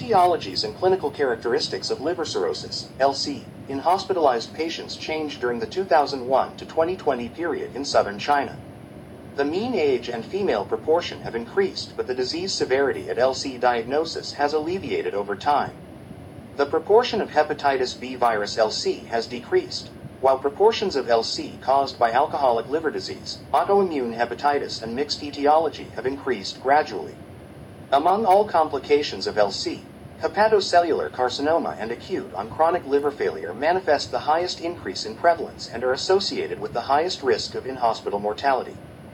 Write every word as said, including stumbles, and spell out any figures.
Etiologies and clinical characteristics of liver cirrhosis, L C, in hospitalized patients changed during the two thousand one to twenty twenty period in southern China. The mean age and female proportion have increased, but the disease severity at L C diagnosis has alleviated over time. The proportion of hepatitis B virus L C has decreased, while proportions of L C caused by alcoholic liver disease, autoimmune hepatitis, and mixed etiology have increased gradually. Among all complications of L C, hepatocellular carcinoma and acute on chronic liver failure manifest the highest increase in prevalence and are associated with the highest risk of in-hospital mortality.